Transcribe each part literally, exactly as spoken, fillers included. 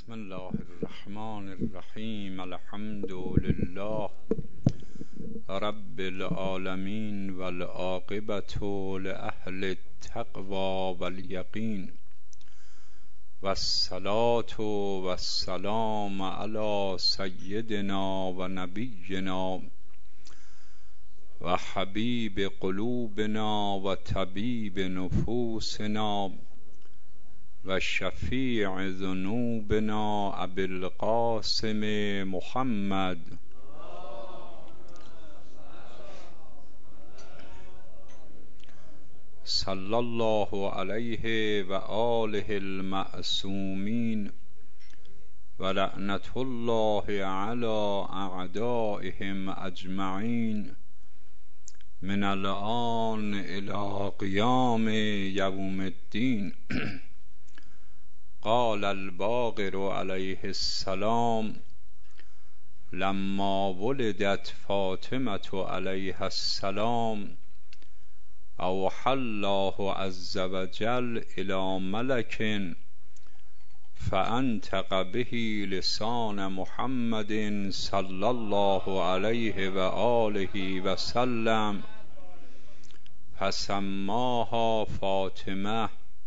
بسم الله الرحمن الرحیم. الحمد لله رب العالمین والعاقبة لأهل التقوى والیقین والصلاة والسلام علی سیدنا و نبینا و حبیب قلوبنا و طبیب نفوسنا و شفیع ذنوبنا ابی القاسم محمد صلی الله علیه و آله المعصومین و لعنة الله علی اعدائهم اجمعین من الآن الی قیام یوم الدین. قال الباقر علیه السلام لما ولدت فاطمة علیها السلام اوحى الله عز وجل الى ملك فانطق به لسان محمد صلی الله علیه و آله و سلم فسماها فاطمه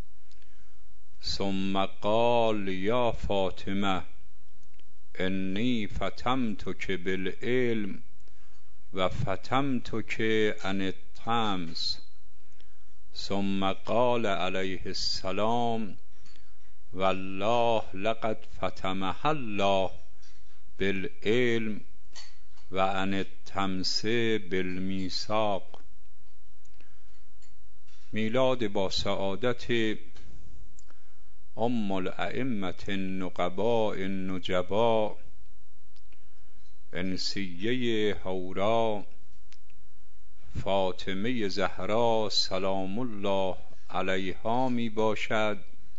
ثم قال یا فاطمه انی فتمتک بالعلم و فتمتک عن الطمس. ثم قال علیه السلام والله لقد فتمها الله بالعلم و عن الطمس بالمیثاق. میلاد با سعادت ام الائمة النقباء النجبا انسیه حورا فاطمه زهرا سلام الله علیها می باشد.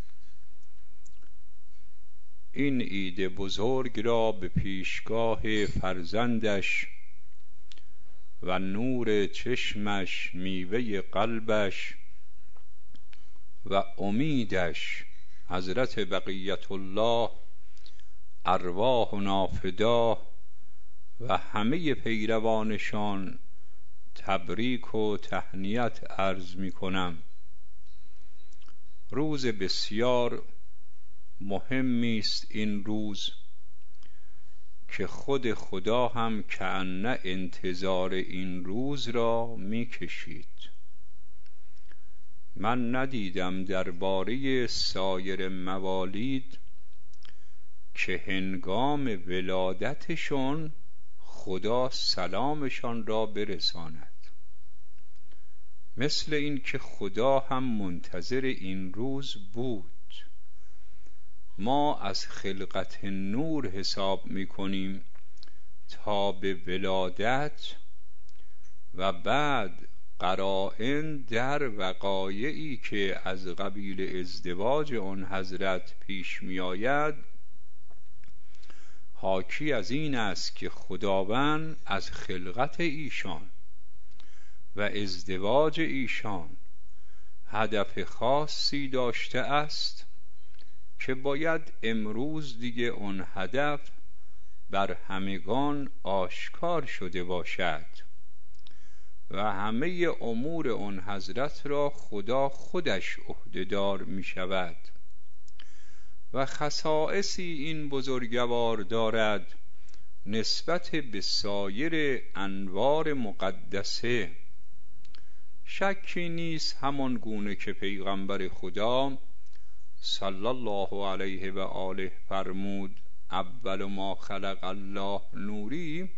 این عید بزرگ را به پیشگاه فرزندش و نور چشمش، میوه قلبش و امیدش حضرت بقیت الله ارواحنا فدا و همه پیروانشان تبریک و تهنیت عرض می کنم. روز بسیار مهمی است این روز که خود خدا هم کأنه انتظار این روز را می کشید. من ندیدم درباره سایر موالید که هنگام ولادتشون خدا سلامشان را برساند، مثل این که خدا هم منتظر این روز بود. ما از خلقت نور حساب می کنیم تا به ولادت و بعد قرائن در وقایعی که از قبیل ازدواج آن حضرت پیش می آید حاکی از این است که خداوند از خلقت ایشان و ازدواج ایشان هدف خاصی داشته است که باید امروز دیگه آن هدف بر همگان آشکار شده باشد و همه امور آن حضرت را خدا خودش عهده‌دار می شود و خصائصی این بزرگوار دارد نسبت به سایر انوار مقدسه. شکی نیست همان گونه که پیغمبر خدا صلی الله علیه و آله فرمود اول ما خلق الله نوری،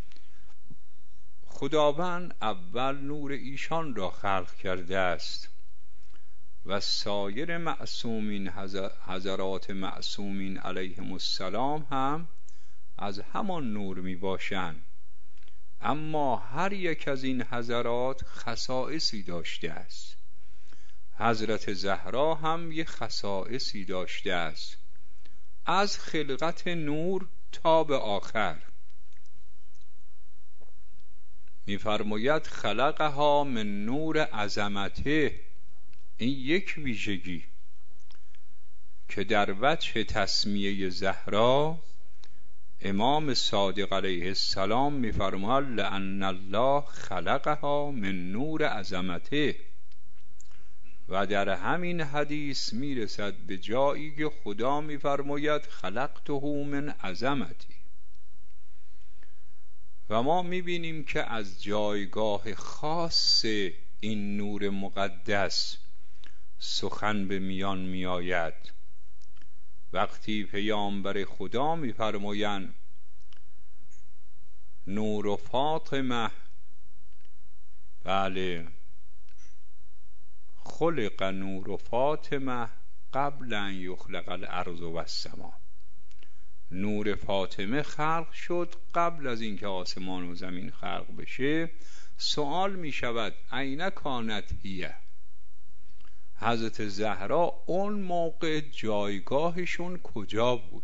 خداوند اول نور ایشان را خلق کرده است و سایر معصومین حضرات معصومین علیهم السلام هم از همان نور می باشند، اما هر یک از این حضرات خصائصی داشته است. حضرت زهرا هم یک خصائصی داشته است از خلقت نور تا به آخر. می‌فرماید خلقها من نور عظمته. این یک ویژگی. که در وجه تسمیه زهرا امام صادق علیه السلام می‌فرماید لأن الله خلقها من نور عظمته، و در همین حدیث میرسد به جایی که خدا می‌فرماید خلقته من عظمتی. و ما می‌بینیم که از جایگاه خاص این نور مقدس سخن به میان میآید. وقتی پیامبر خدا می‌فرمایند نور فاطمه، بله، خلق نور فاطمه قبل ان یخلق الارض و السما، نور فاطمه خلق شد قبل از اینکه آسمان و زمین خلق بشه. سوال می شود این کانت هیه، حضرت زهرا اون موقع جایگاهشون کجا بود؟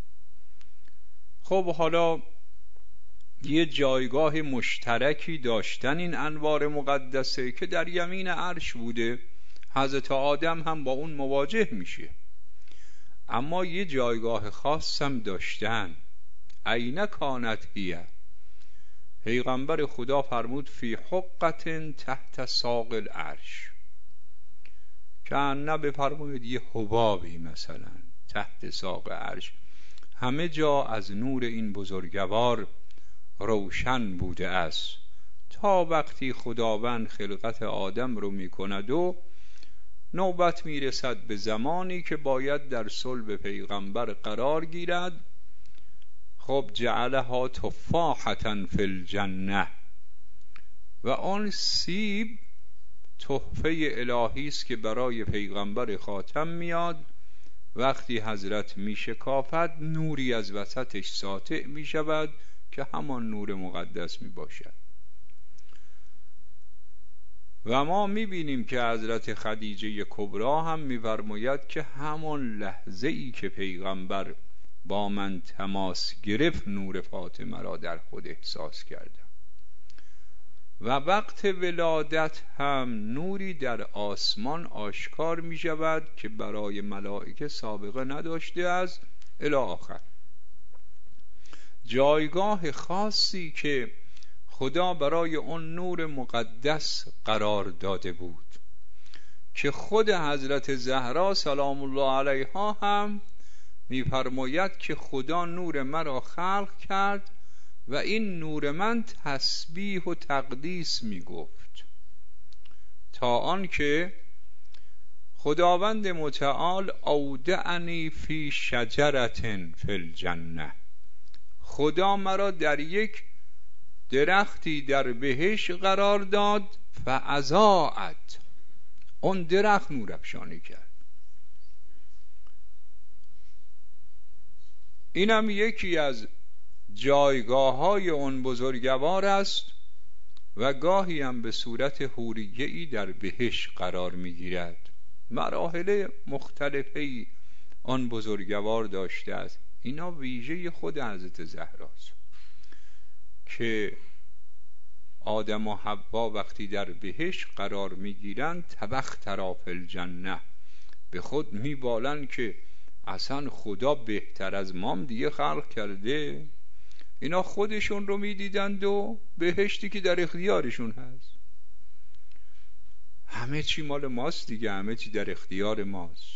خب حالا یه جایگاه مشترکی داشتن این انوار مقدسه که در یمین عرش بوده، حضرت آدم هم با اون مواجه میشه، اما یه جایگاه خاص هم داشتن. این کانت هیه، پیغمبر خدا فرمود فی حقت تحت ساق العرش، که نه بفرمایید یه حبابی مثلا تحت ساق عرش، همه جا از نور این بزرگوار روشن بوده است تا وقتی خداوند خلقت آدم رو میکند و نوبت میرسد به زمانی که باید در صلب پیغمبر قرار گیرد. خب جعلها تفاحة فی الجنه، و آن سیب تحفه الهی است که برای پیغمبر خاتم میاد. وقتی حضرت میشکافد نوری از وسطش ساطع میشود که همان نور مقدس میباشد. و ما میبینیم که حضرت خدیجه کبرا هم میفرماید که همان لحظه ای که پیغمبر با من تماس گرفت نور فاطمه را در خود احساس کردم. و وقت ولادت هم نوری در آسمان آشکار می شود که برای ملائکه سابقه نداشته از الی آخر. جایگاه خاصی که خدا برای اون نور مقدس قرار داده بود که خود حضرت زهرا سلام الله علیها هم می‌فرماید که خدا نور مرا خلق کرد و این نور من تسبیح و تقدیس میگفت، تا آنکه خداوند متعال اودعنی فی شجرة فی الجنه، خدا مرا در یک درختی در بهشت قرار داد، فاضاءت، اون درخت نور افشانی کرد. اینم یکی از جایگاه های اون بزرگوار است و گاهی هم به صورت حوریه‌ای در بهشت قرار می گیرد. مراحل مختلفی آن بزرگوار داشته است. اینا ویژه خود حضرت زهراست که آدم و حوا وقتی در بهشت قرار می گیرند تبخترا فی الجنه، به خود می بالند که اصلا خدا بهتر از مام دیگه خلق کرده. اینا خودشون رو می دیدند و بهشتی که در اختیارشون هست، همه چی مال ماست دیگه، همه چی در اختیار ماست.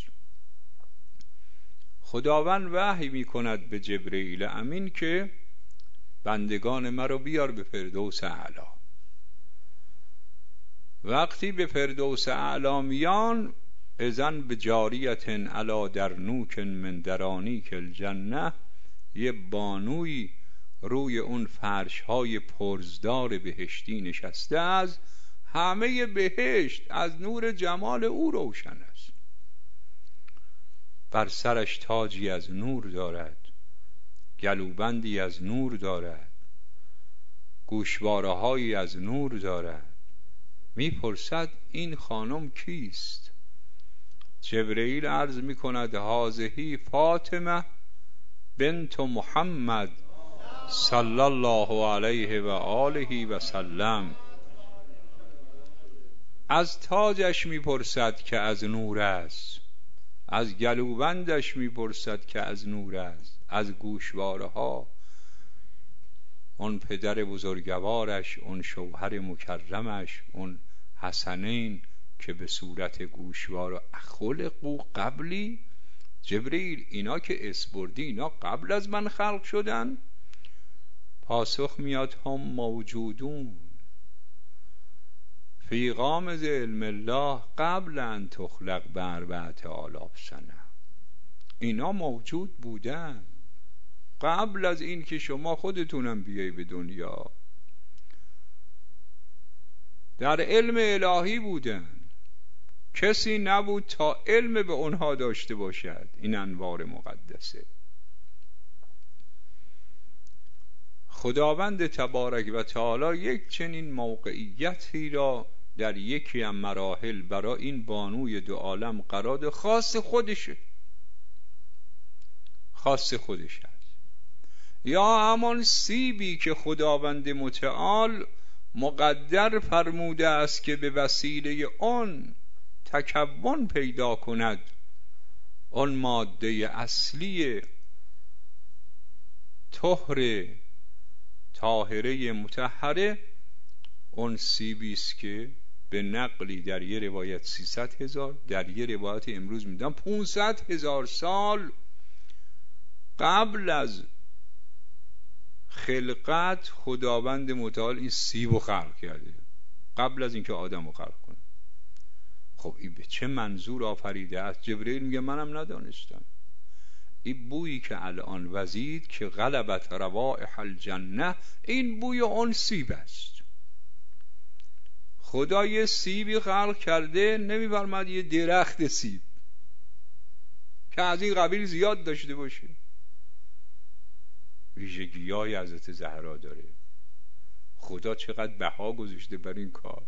خداوند وحی می کند به جبرئیل امین که بندگان مرا بیار به فردوس اعلی. وقتی به فردوس اعلی میان، اذن به جاریت علی درنوک من درانیک الجنه، یه بانوی روی اون فرش های پرزدار بهشتی نشسته است، همه بهشت از نور جمال او روشن است. بر سرش تاجی از نور دارد، گلوبندی از نور دارد، گوشواره هایی از نور دارد. میپرسد این خانم کیست؟ جبرئیل عرض میکند هذه فاطمه بنت محمد صلی الله علیه و آله و سلم. از تاجش میپرسد که از نور است، از گلوبندش میپرسد که از نور است، از گوشواره ها اون پدر بزرگوارش، اون شوهر مکرمش، اون حسنین که به صورت گوشواره خلقو قبلی. جبرئیل اینا که اسپردی اینا قبل از من خلق شدن؟ پاسخ میاد هم موجودون فی غامض علم الله قبل ان تخلق باربعة آلاف سنه. اینا موجود بودن قبل از این که شما خودتونم بیایی به دنیا، در علم الهی بودن. کسی نبود تا علم به اونها داشته باشد. این انوار مقدسه. خداوند تبارک و تعالی یک چنین موقعیتی را در یکی از مراحل برای این بانوی دو عالم قرار ده، خاص خودشه، خاص خودش هست. یا همان سیبی که خداوند متعال مقدر فرموده است که به وسیله آن تکون پیدا کند آن ماده اصلی طهر طاهره مطهره. اون سیبی است که به نقلی در یه روایت سیصد هزار، در یه روایت امروز میدن پانصد هزار سال قبل از خلقت خداوند متعال این سیب رو خلق کرده، قبل از اینکه آدم رو خلق کنه. خب این به چه منظور آفریده است؟ جبرئیل میگه منم ندانستم. این بویی که الان وزید که غلبت روائح الجنه، این بوی اون سیب است. خدا یه سیبی خلق کرده، نمیفرماد یه درخت سیب که از این قبیل زیاد داشته باشه. ویژگی‌های حضرت زهرا داره. خدا چقدر بها گذاشته بر این کار.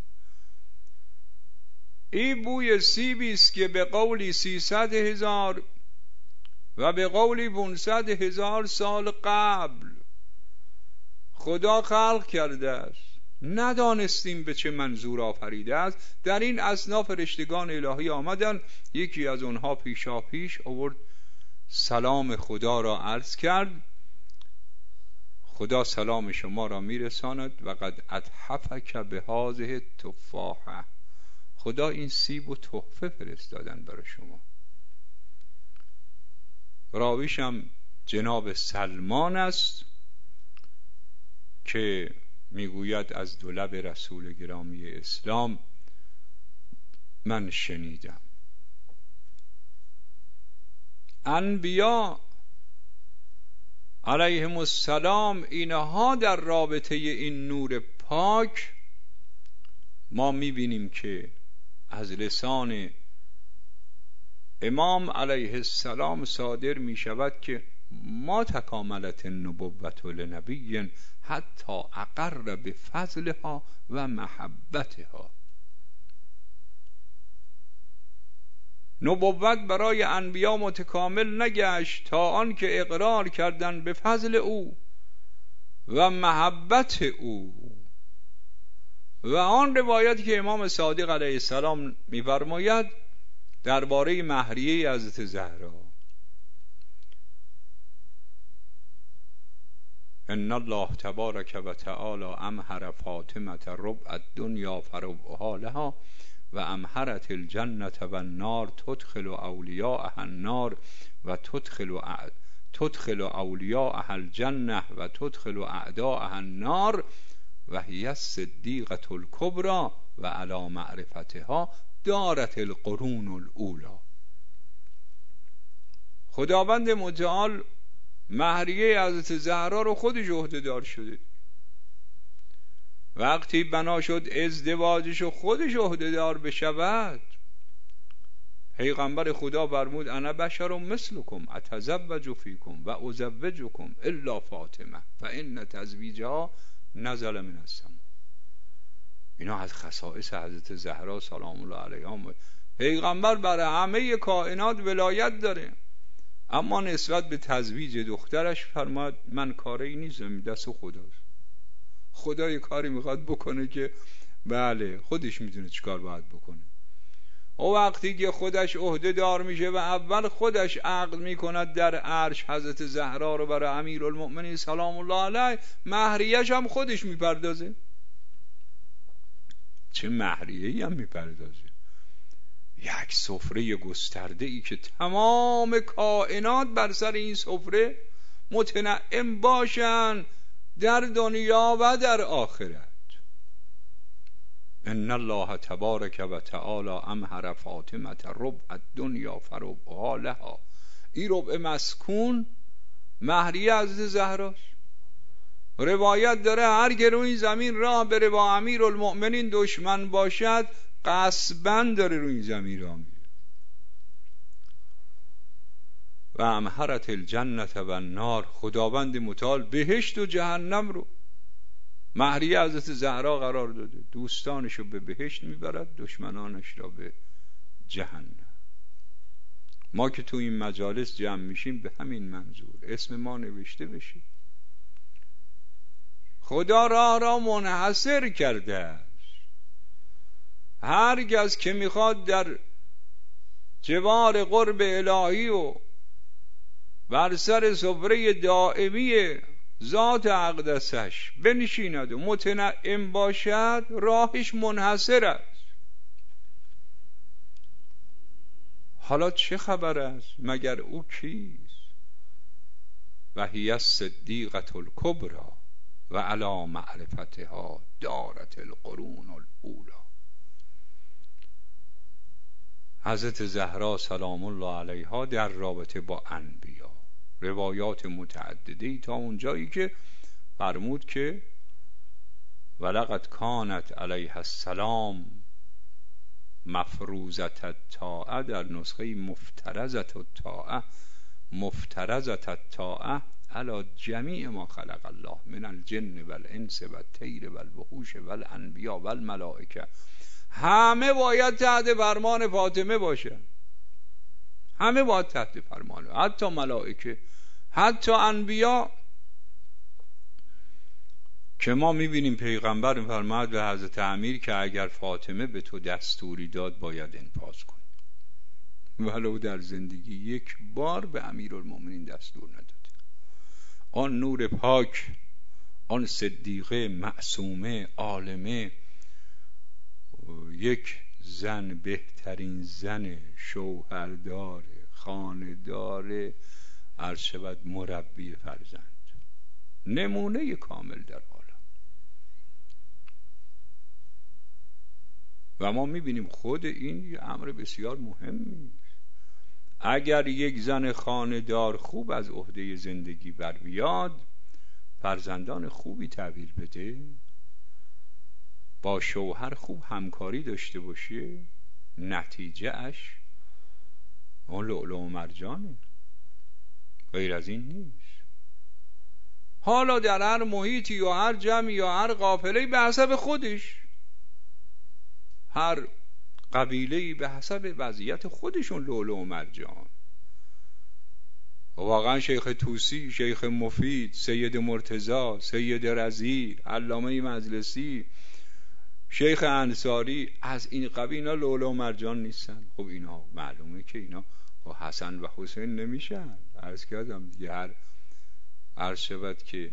این بوی سیبی است که به قولی سیصد هزار و به قولی پانصد هزار سال قبل خدا خلق کرده است. ندانستیم به چه منظور آفریده است. در این اثنا فرشتگان الهی آمدن، یکی از اونها پیشا پیش آورد سلام خدا را عرض کرد. خدا سلام شما را میرساند و قد اتحفک به هذه تفاحه. خدا این سیب و تحفه فرستادن برای شما. راویشم جناب سلمان است که میگوید از دو لب رسول گرامی اسلام من شنیدم. انبیا علیهم السلام اینها در رابطه این نور پاک ما میبینیم که از لسان امام علیه السلام صادر میشود که ما تکاملت النبوت لنبی حتی اقر به فضلها و محبتها. نبوت برای انبیا متکامل نگشت تا آن که اقرار کردند به فضل او و محبت او. و آن روایت که امام صادق علیه السلام می‌فرماید درباره مهریه حضرت زهرا، ان الله تبارک و تعالی امهر فاطمه ربع الدنیا فربعها لها و امهرت الجنه و النار تدخل اولیاءها النار و تدخل تدخل اولیاءها الجنه و تدخل اعداءها النار و هی الصدیقه الکبری و علی معرفتها دارت القرون الاولی. خداوند متعال مهریه حضرت زهرا رو خودش عهده‌دار شده. وقتی بنا شد ازدواجش رو خودش عهده‌دار بشود، پیغمبر خدا فرمود انا بشر مثلکم اتزوج فیکم و ازوجکم الا فاطمه فان تزویجها نزل من السما. اینا از خصائص حضرت زهرا سلام الله علیها. پیغمبر برای همه کائنات ولایت داره، اما نسبت به تزویج دخترش فرماد من کاری نیستم، دست خداست. خدا یه کاری میخواد بکنه که بله خودش میدونه چیکار باید بکنه. و وقتی که خودش عهده دار میشه و اول خودش عقد میکند در عرش حضرت زهرا رو برای امیرالمؤمنین سلام الله علیه، مهریه‌ش هم خودش میپردازه. چه مهریه‌ای هم میپردازه، یک سفره گسترده ای که تمام کائنات بر سر این سفره متنعم باشن در دنیا و در آخرت. ان الله تبارک و تعالی امهر فاطمه ربع الدنیا فربعها لها. این ربع مسکون مهریه حضرت زهراست. روایت داره هر که روی زمین راه بره با امیرالمؤمنین دشمن باشد غصباً داره روی زمین راه میره. و امهرت الجنت و النار، خداوند متعال بهشت و جهنم رو مهریه حضرت زهرا قرار داده. دوستانش رو به بهشت میبرد، دشمنانش را به جهنم. ما که تو این مجالس جمع میشیم به همین منظور اسم ما نوشته بشه. خدا راه را منحصر کرده است. هر کس که میخواد در جوار قرب الهی و بر سر سفره دائمی ذات اقدسش بنشیند و متنعم باشد، راهش منحصر است. حالا چه خبر است؟ مگر او کیست؟ و هی الصدیقة الکبری و علی معرفتها دارت القرون الاولی. حضرت زهرا سلام الله علیها در رابطه با انبیا روایات متعددی تا اونجایی که فرمود که ولقد کانت علیها السلام مفروضت الطاعه، در نسخه مفترضت الطاعه، مفترضت الطاعه علی جمیع ما خلق الله من الجن والانس والطیر والوحوش والانبیا والملائکه. همه باید تحت فرمان فاطمه باشن، همه باید تحت فرمان، حتی ملائکه، حتی انبیا. که ما میبینیم پیغمبر فرمود به حضرت امیر که اگر فاطمه به تو دستوری داد باید انفاذ کنی، ولو در زندگی یک بار به امیرالمؤمنین دستور نداده. آن نور پاک، آن صدیقه معصومه عالمه، یک زن بهترین زن، شوهردار، خانه‌دار، عرض شود مربی فرزند، نمونه کامل در عالم. و ما میبینیم خود این یه امر بسیار مهمی است. اگر یک زن خانه‌دار خوب از عهده زندگی بر بیاد، فرزندان خوبی تحویل بده، با شوهر خوب همکاری داشته باشه، نتیجه اش اون لؤلؤ و مرجانه، غیر از این نیست. حالا در هر محیطی یا هر جمعی یا هر قافله‌ای به حسب خودش، هر قبیله‌ای به حسب وضعیت خودشون لؤلؤ و مرجان. واقعا شیخ طوسی، شیخ مفید، سید مرتضی، سید رضی، علامه مجلسی، شیخ انصاری، از این قبیل اینا لؤلؤ و مرجان نیستن. خب اینا معلومه که اینا حسن و حسین نمیشن. عرض کردم دیگه، هر عرض شود که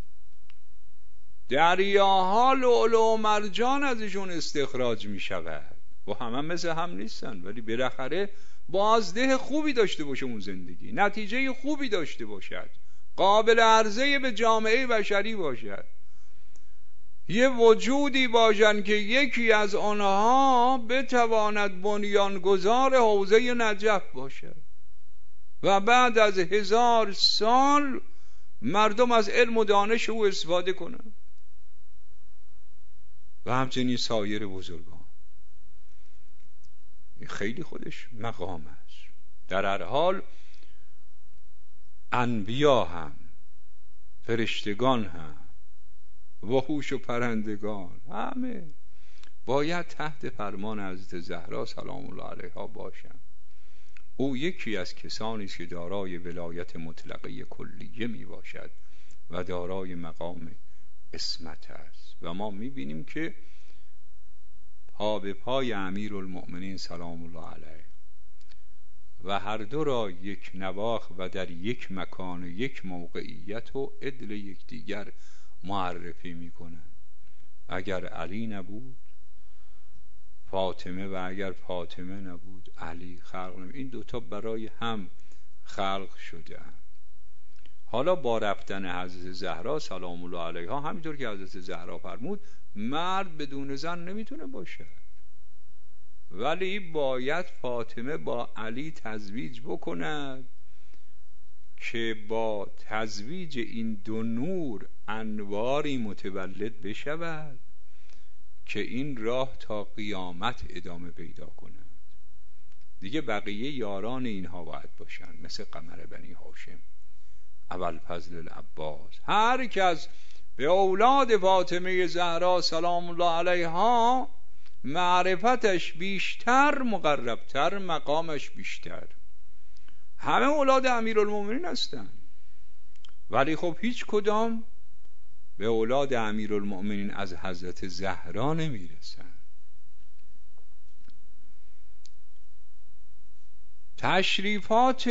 دریاها لؤلؤ و مرجان ازشون استخراج میشود و همه مثل هم نیستن، ولی بالاخره بازده خوبی داشته باشه اون زندگی، نتیجه خوبی داشته باشد، قابل عرضه به جامعه بشری باشد، یه وجودی باشن که یکی از آنها بتواند بنیانگذار حوزه نجف باشد و بعد از هزار سال مردم از علم و دانش او استفاده کنند و همچنین سایر بزرگان. این خیلی خودش مقام است. در هر حال انبیا هم، فرشتگان هم، وحوش و پرندگان، همه باید تحت فرمان حضرت زهرا سلام الله علیها باشند. او یکی از کسانی است که دارای ولایت مطلقه کلیه می باشد و دارای مقام عصمت است. و ما می بینیم که پا به پای امیرالمؤمنین سلام الله علیه و هر دو را یک نواخت و در یک مکان و یک موقعیت و عدل یکدیگر معرفی میکنند. اگر علی نبود فاطمه و اگر فاطمه نبود علی خلق نبود. این دوتا برای هم خلق شده هم. حالا با رفتن حضرت زهرا سلام الله علیها، همینطور که حضرت زهرا فرمود مرد بدون زن نمیتونه باشه، ولی باید فاطمه با علی تزویج بکند که با تزویج این دو نور انواری متولد بشود که این راه تا قیامت ادامه پیدا کند. دیگه بقیه یاران اینها باید باشن، مثل قمر بنی هاشم، ابوالفضل العباس. هر کس به اولاد فاطمه زهرا سلام الله علیها معرفتش بیشتر، مقربتر، مقامش بیشتر. همه اولاد امیرالمومنین هستن، ولی خب هیچ کدام به اولاد امیرالمومنین از حضرت زهرا نمیرسن. تشریفات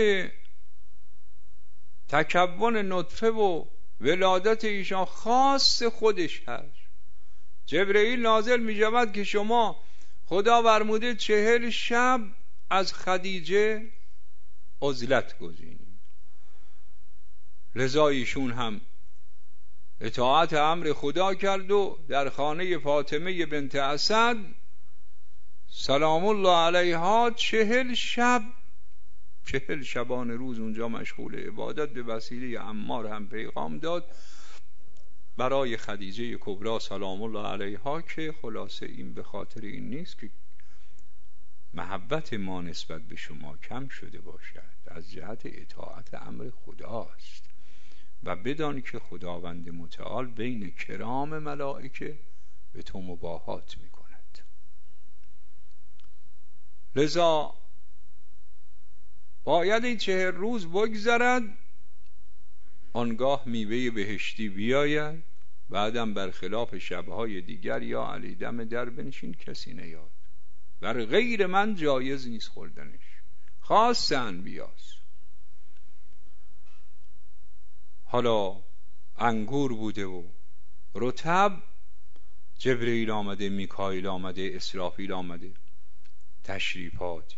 تکون نطفه و ولادت ایشان خاص خودش هست. جبرئیل نازل می شود که شما خدا فرموده چهل شب از خدیجه عزلت گزینید، لذا ایشون هم اطاعت امر خدا کرد و در خانه فاطمه بنت اسد سلام الله علیها چهل شب چهل شبانه روز اونجا مشغول عبادت به وسیله عمار هم پیغام داد برای خدیجه کبرا سلام الله علیها، که خلاصه این به خاطر این نیست که محبت ما نسبت به شما کم شده باشد، از جهت اطاعت امر خداست. و بدان که خداوند متعال بین کرام ملائکه به تو مباهات می کند. لذا باید این چهر روز بگذرد، آنگاه میوه بهشتی بیاید، بعدم برخلاف شبهای دیگر یا علی دم در بنشین کسی نیاد، بر غیر من جایز نیست خوردنش، خاص انبیاست. حالا انگور بوده و رطب، جبرئیل آمده، میکائیل آمده، اسرافیل آمده، تشریفاتی.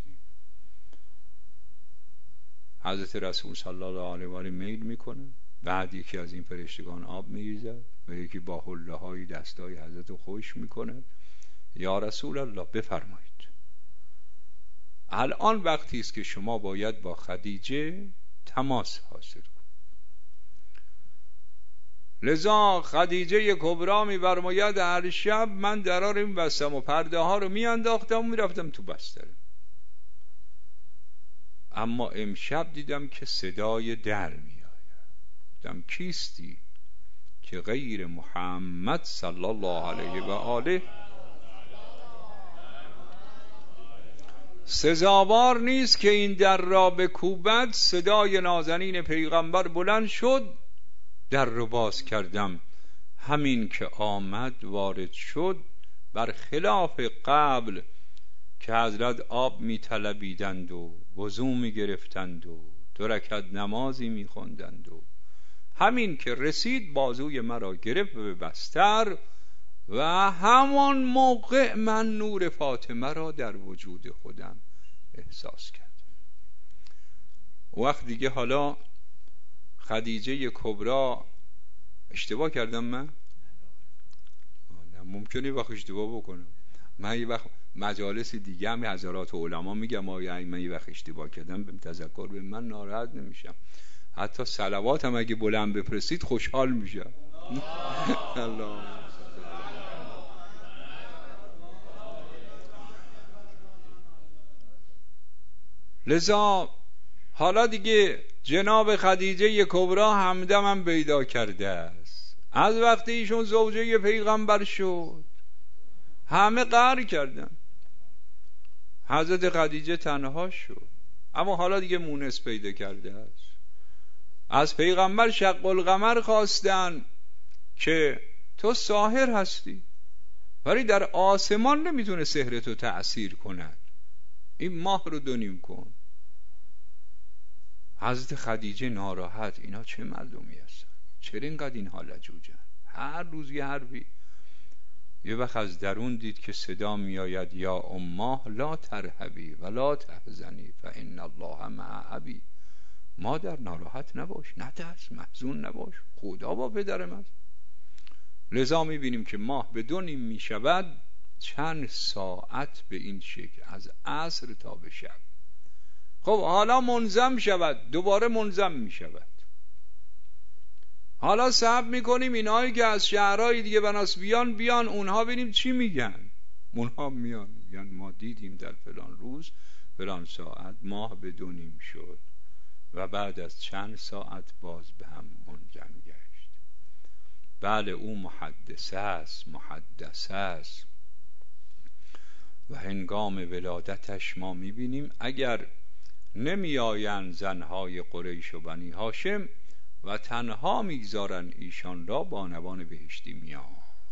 حضرت رسول صلی الله علیه و آله میل میکنه، بعد یکی از این فرشتگان آب میریزد و یکی با حله های دستای حضرت رو خوش میکنه. یا رسول الله بفرمایید الان وقتی است که شما باید با خدیجه تماس حاصل کنید. لذا خدیجه کبرا می‌فرماید هر شب من درار این بستم و پرده ها رو میانداختم و میرفتم تو بستر، اما امشب دیدم که صدای در میآید. گفتم کیستی؟ که غیر محمد صلی الله علیه و آله سزاوار نیست که این در را بکوبد. صدای نازنین پیغمبر بلند شد، در رو باز کردم، همین که آمد وارد شد. بر خلاف قبل که حضرت آب می طلبیدند و وضو می گرفتند و دو رکعت نمازی می خوندند و همین که رسید بازوی مرا گرفت به بستر و همان موقع من نور فاطمه را در وجود خودم احساس کردم. وقت دیگه حالا خدیجه کبرا، اشتباه کردم من؟ ممکنه وقت اشتباه بکنم. من یه وقت مجالس دیگه هم حضرات علما میگم آیا من یه وقت اشتباه کردم به تذکر به من ناراحت نمیشم، حتی صلوات هم اگه بلند بفرستید خوشحال میشم. الله. لذا حالا دیگه جناب خدیجه کبرا همدم هم پیدا کرده است. از وقتی ایشون زوجه پیغمبر شد همه قهر کردن، حضرت خدیجه تنها شد، اما حالا دیگه مونس پیدا کرده است. از پیغمبر شق القمر خواستن که تو ساحر هستی، ولی در آسمان نمیتونه سحرتو تأثیر کند. این ماه رو دو نیم کن. حضرت خدیجه ناراحت، اینا چه مردمی هستن؟ چرا اینقدر اینها لجوجن؟ هر روز یه حرفی. یه وقت از درون دید که صدا میآید یا اماه لا ترهبی و لا تحزنی فان الله مع ابی. مادر ناراحت نباش، نترس، محزون نباش، خدا با پدرم است. لذا میبینیم که ماه به دو نیم میشود چند ساعت به این شکل، از عصر تا به شب. خب حالا منظم شود، دوباره منظم میشود. حالا صبر میکنیم اینایی که از شهرهای دیگه بناس بیان بیان، اونها ببینیم چی میگن. اونها میان میگن ما دیدیم در فلان روز فلان ساعت ماه به دو نیم شد و بعد از چند ساعت باز به هم منجم گشت. بله او محدثه است، محدثه است. و هنگام ولادتش ما میبینیم اگر نمی آیند زنهای قریش و بنی هاشم و تنها میگذارن ایشان را، بانوان بهشتی میان،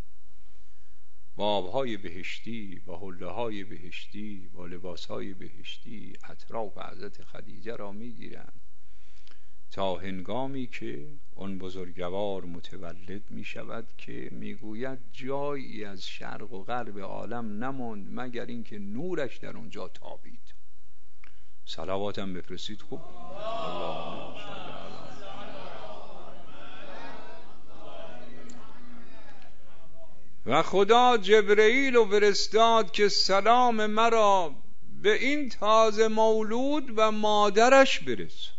با آبهای بهشتی، با حله های بهشتی، با لباس های بهشتی اطراف حضرت خدیجه را میگیرند تا هنگامی که اون بزرگوار متولد می شود که میگوید جایی از شرق و غرب عالم نماند مگر اینکه نورش در اونجا تابید. صلواتم بفرستید. خوب اللهم صل علی. و خدا جبرئیل رو فرستاد که سلام مرا به این تازه مولود و مادرش برس.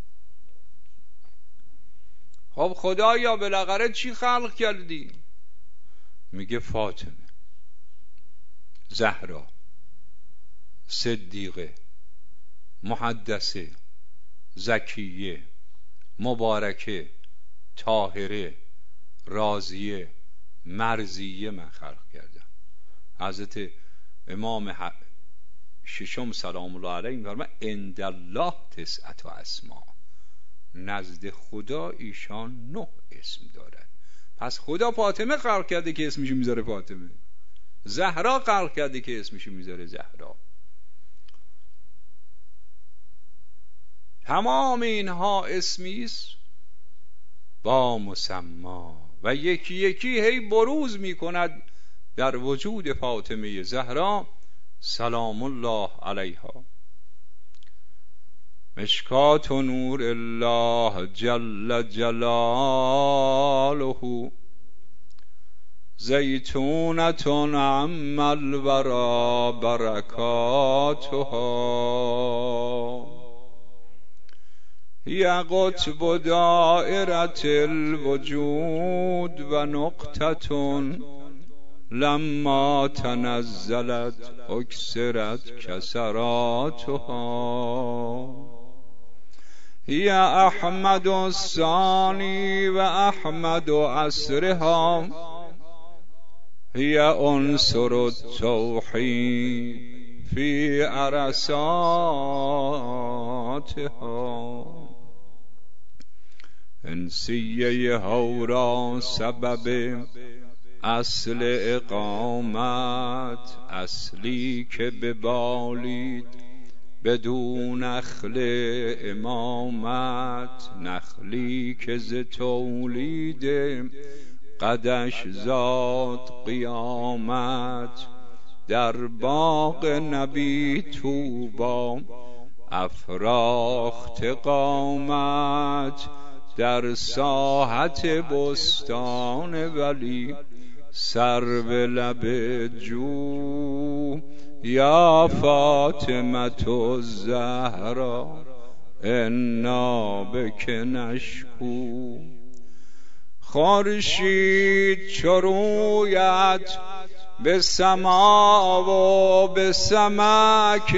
خب خدایا بالاخره چی خلق کردی؟ میگه فاطمه، زهرا، صدیقه، محدثه، زکیه، مبارکه، طاهره، راضیه، مرضیه من خلق کردم. حضرت امام ششم سلام الله علیه میفرماید عند الله تسعة اسماء، نزد خدا ایشان نه اسم دارد. پس خدا فاطمه خلق کرده که اسمشو میذاره فاطمه، زهرا خلق کرده که اسمشو میذاره زهرا. تمام اینها اسمیست با مسما و یکی یکی هی بروز میکند در وجود فاطمه زهرا سلام الله علیها. مشکات نور الله جل جلاله، زیتونة عم الورى برکاتها، هي قطب دائرة الوجود و نقطة لما تنزلت اکسرت کسراتها، هي احمد الثانی و احمد عصرها، هي عنصر التوحید فی عرصاتها، انسیه هورا سبب اصل اقامت، اصلی که ببالید بدون نخل امامت، نخلی که ز تولید قدش زاد قیامت، در باغ نبی طوبی افراخت قامت، در ساحت بستان ولی سرو لب جو، یا فاطمة الزهرا انا بک نشکو. خورشید چو رویت به سما و به سمک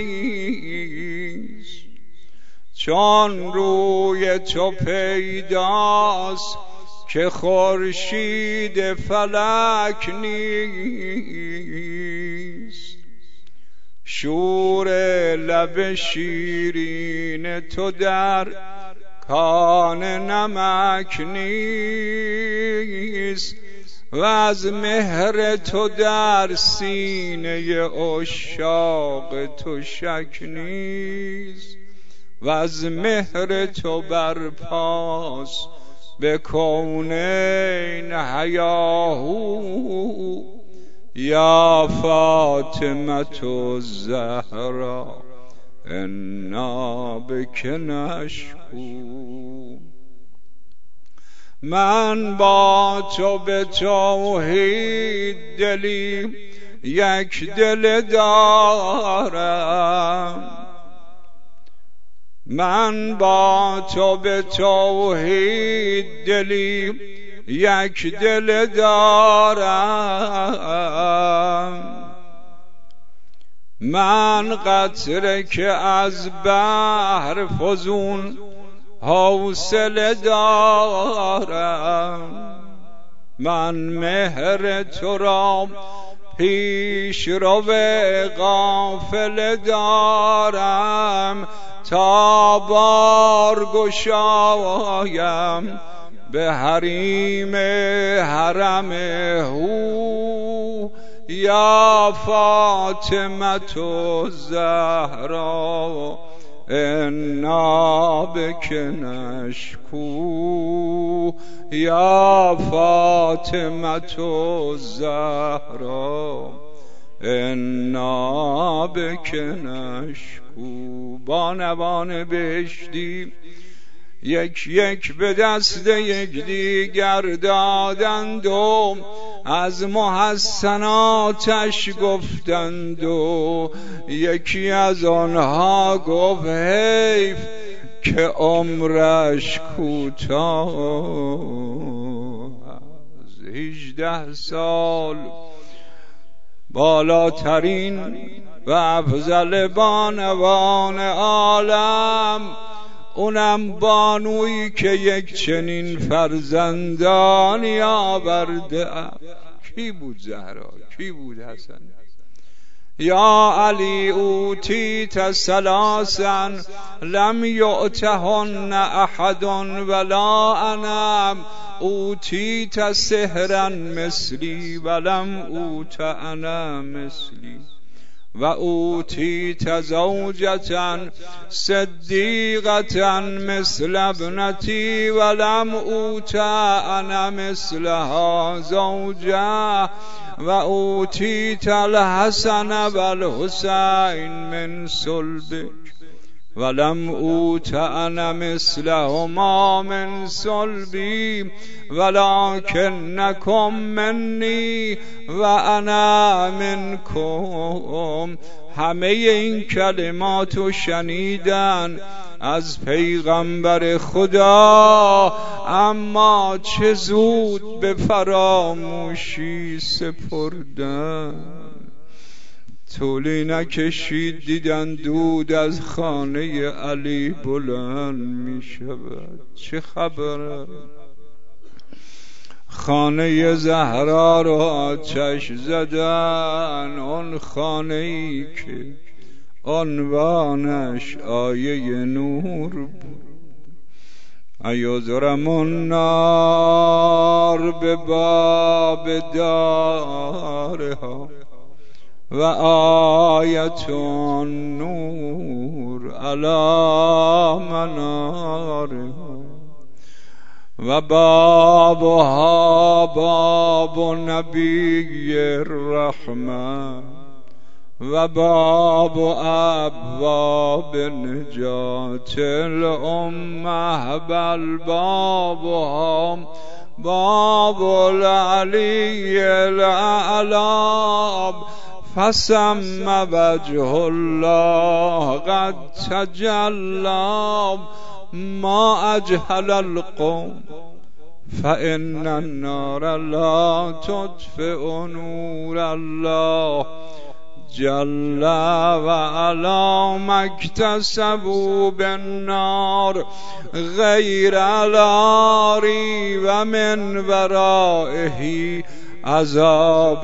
نیست، چون روی تو پیداست که خورشید فلک نیست. شور لب شیرین تو در کان نمک نیست، و از مهر تو در سینه عشاق تو شک نیست و از مهر تو برپاس به کونین حیاهو یا فاطمة الزهرا انا بک نشکو. من با تو به توحید دلی یک دل دارم، من با تو به توحید دلی یک دل دارم. من قطره که از بحر فزون حوصله دارم، من مهر تو را پیش رو قافله دارم تا بار گشایم به حریم حرم هو یا فاطمة الزهرا انا بک نشکو یا فاطمة الزهرا انا بک نشکو. بانوان بهشتی یک یک به دست یک دیگر دادند و از محسناتش گفتند و یکی از آنها گفت حیف که عمرش کوتاه از هجده سال بالاترین و افضل بانوان عالم، اونم بانویی که یک چنین فرزندانی آورده. کی بود زهرا؟ کی بود حسن؟ یا علی اوتیت ثلاثا لم یؤتهن احد ولا انا اوتیت سحرا مثلی ولم اوت انا مثلی و اوتیت زوجة صدیقة مثل ابنتی ولم اوت انا مثلها زوجة و اوتیت الحسن والحسین من صلبک ولم اوت انا مثلهما من صلبی ولکنکم منی و انا منکم. همه این کلماتو شنیدن از پیغمبر خدا، اما چه زود به فراموشی سپردن. طولی نکشید دیدن دود از خانه علی بلند می شود. چه خبره؟ خانه زهرا رو آتش زدن، اون خانه ای که عنوانش آیه نور بود. ایذرم النار به باب دارها و آیت النور علی منارها و بابها باب نبی الرحمن و باب ابواب نجات الامه بل بابها باب العلی الاعلام فسم وجه الله قد تجلی ما اجهل القوم فإن النار لا تطفئ نور الله جل وعلا ما اكتسبوا بالنار غیر الاری و من ورائه عذاب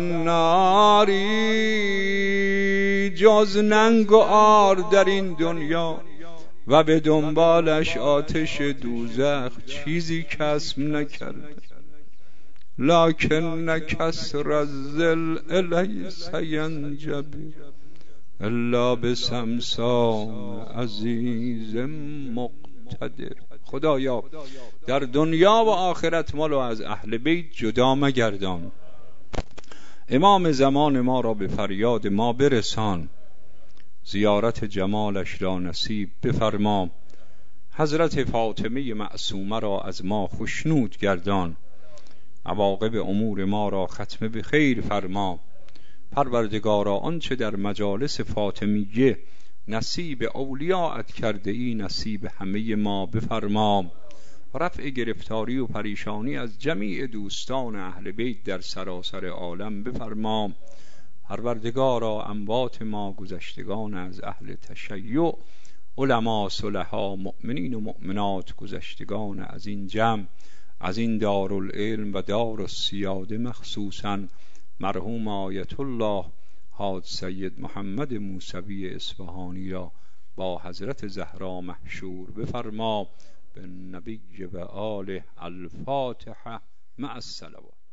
الناری. جز ننگ و عار در این دنیا و به دنبالش آتش دوزخ چیزی کسب نکرده. لكن كسر الذل ليس ينجبر الا بسمسام عزیز مقتدر. خدایا در دنیا و آخرت ما رو از اهل بیت جدا مگردان. امام زمان ما را به فریاد ما برسان. زیارت جمالش را نصیب بفرما. حضرت فاطمه معصومه را از ما خشنود گردان. عواقب امور ما را ختم به خیر فرما. پروردگارا آنچه در مجالس فاطمیه نصیب اولیاءت کرده ای نصیب همه ما بفرما. رفع گرفتاری و پریشانی از جمیع دوستان اهل بیت در سراسر عالم بفرما. پروردگارا اموات ما گذشتگان از اهل تشیع، علما، صلحا، مؤمنین و مؤمنات گذشتگان از این جمع، از این دارالعلم و دار السیاده، مخصوصاً مرحوم آیت الله حاج سید محمد موسوی اصفهانی را با حضرت زهرا محشور بفرما. به نبی و آله. الفاتحه مع الصلوات.